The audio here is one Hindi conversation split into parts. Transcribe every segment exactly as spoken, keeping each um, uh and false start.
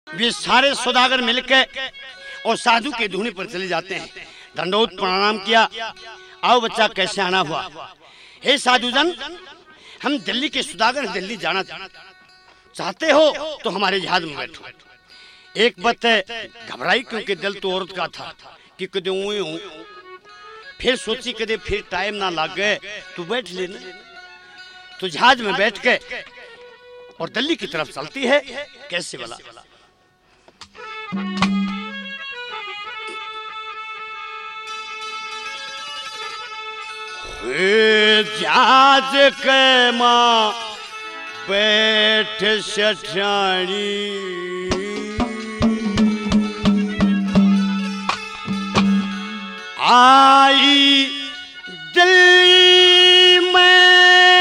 वे सारे सौदागर मिलकर और साधु के धूने पर चले जाते हैं। दंडोत प्रणाम किया, आओ बच्चा कैसे आना हुआ? हे साधुजन, हम दिल्ली के सौदागर दिल्ली जाना चाहते हो तो हमारे जहाज में बैठो। एक बात घबराई क्योंकि दिल तो औरत का था कि कदे हुए हूं, फिर सोची कदे फिर टाइम ना लग गए तो बैठ लेना। तो जहाज में बैठ के और दिल्ली की तरफ चलती है। कैसे वाला जहाज के माँ बैठ सठानी, आई दिल्ली में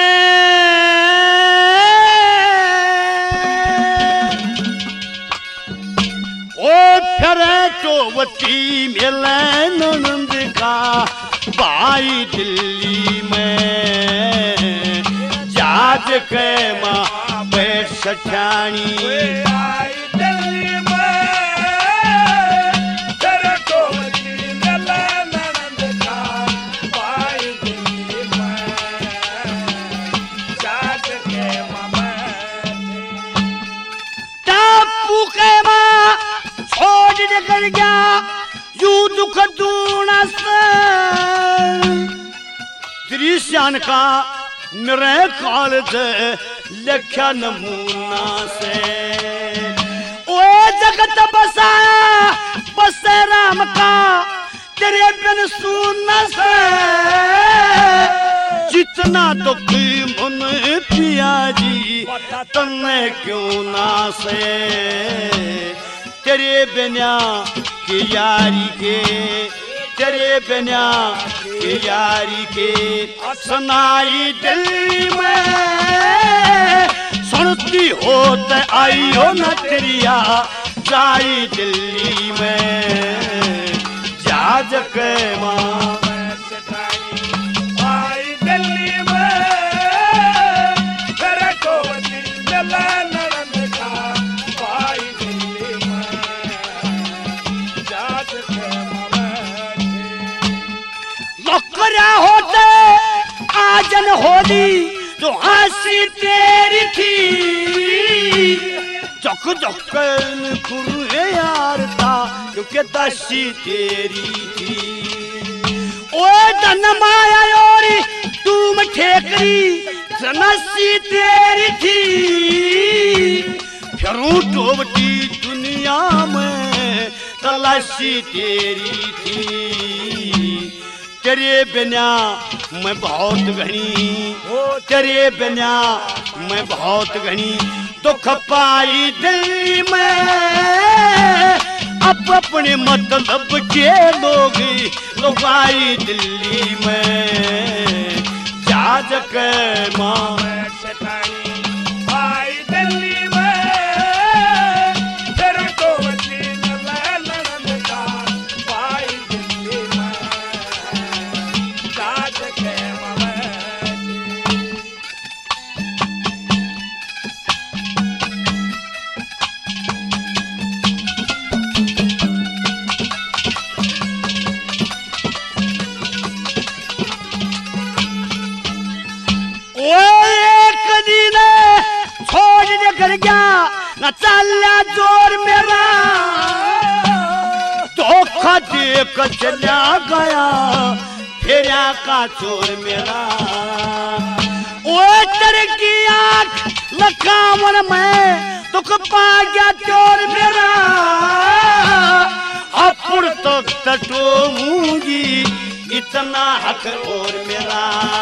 ओ फिर चौवती मिले ननंद का भाई दिल्ली में। जहाज के माँ बैठ सठानी, कर गया यू दुख दूना से दृश्यान का मेरे काल से लख्या नमूना से। ओए जगत बसाया बसे राम का तेरे बिन सुना से, जितना तो मन पिया जी तन्ने क्यों ना से। तेरे बिना के यारी के, तेरे बिना के यारी के सुनाई दिल्ली में सुनती होते आई हो न तेरिया जाई दिल्ली में। जहाज के माँ आई दिल्ली में, तेरे को ननद का भाई दिल्ली में। लौकरा होते आजन होली तो हंसी तेरी थी, चौक चौक खुरे यार था क्योंकि दशी तेरी थी। ओए धन माया योरी तुम ठेकरी नसी तेरी थी, फिरूं टोबटी दुनिया में तलाशी तेरी थी। तेरे बिना मैं बहुत घनी, तेरे बिना मैं बहुत घनी दुख पाई दिल्ली में। अब अपने मतलब के लोग लोग आई दिल्ली में। जहाज के माँ आई दिल्ली में, तेरे को ननद का भाई दिल्ली में। जहाज के कर गया न चला जोर मेरा, धोखा देख चला गया फेरा का चोर मेरा। ओ तरकी आँख लकावन में दुख पा गया चोर मेरा। अपुर तक तटोऊंगी इतना हक और मेरा।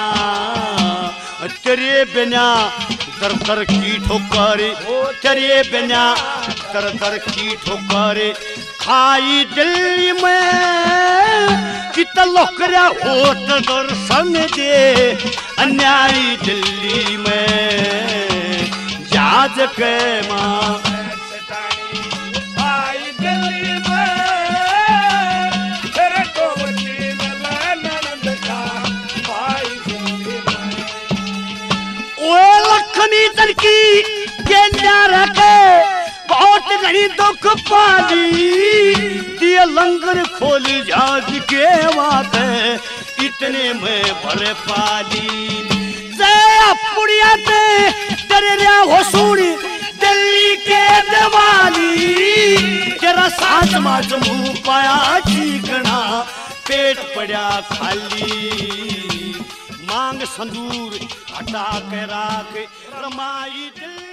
तेरे बिना दर दर की ठोकरे, तेरे बिना दर दर की ठोकरे खाई दिल्ली में। कित लोकरा होत दर्शन दे अन्यायी दिल्ली में। जहाज के माँ आई दिल्ली में, तेरे को ननद का भाई दिल्ली में। ओ लखनी तरकी के रखे बहुत घनी कहीं दुख पाली दिए लंगर खोली जाज के बात इतने में भर पाली जया पुड़िया ते तेरे रे हो सुनी दिल्ली के दिवाली तेरा साथ माच मुंह पाया चीकना पेट पड़ा खाली मांग संदूर हटा के राख रमाई दिल